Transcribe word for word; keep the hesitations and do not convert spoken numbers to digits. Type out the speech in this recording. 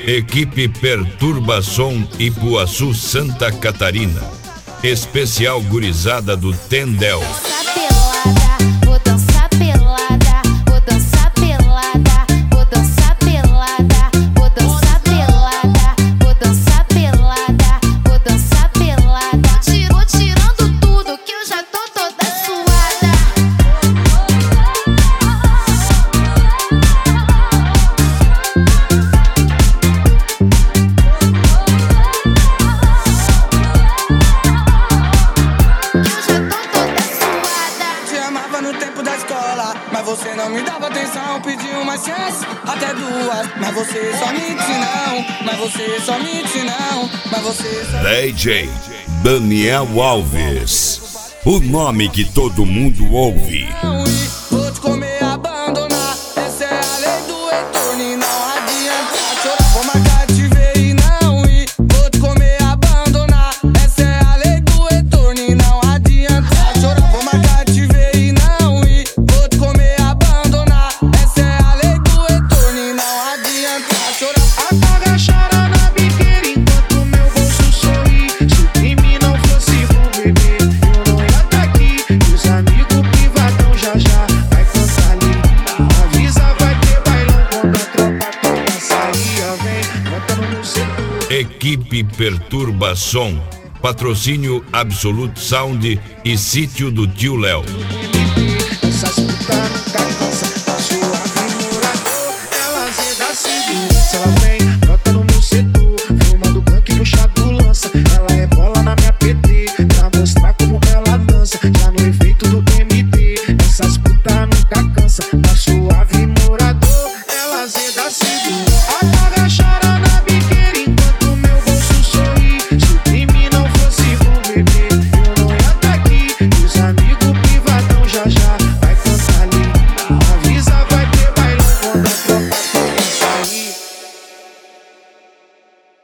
Equipe Perturbação Ipuaçu, Santa Catarina. Especial gurizada do Tendel. Vou dançar pelada, vou dançar pelada, vou dançar pelada, vou dançar pelada, vou dançar pelada, vou dançar pelada. Vou tirando tudo que eu já tô toda suada. Mas você não me dava atenção, pedi uma chance, até duas. Mas você só mente não, mas você só mente não, mas você só... D J Daniel Alves, o nome que todo mundo ouve. Vou te comer, abandonar, essa é a lei do retorno e não adianta chorar. Vou marcar, te ver e não ir. Vou te comer, abandonar, essa é a lei do retorno e não adianta chorar. Vou marcar, te ver e não ir. Vou te comer, abandonar, essa é a lei do retorno e não adianta chorar. Apaga, chora na biqueira enquanto meu bolso sorri. Se em mim não fosse bom beber, eu não ia tá aqui. E os amigos privadão já já vai cantar ali. Avisa, vai ter bailão quando a tropa toda sair. Vem, cantando no setor. Equipe Perturbação. Patrocínio Absolute Sound e Sítio do Tio Léo. Essas putas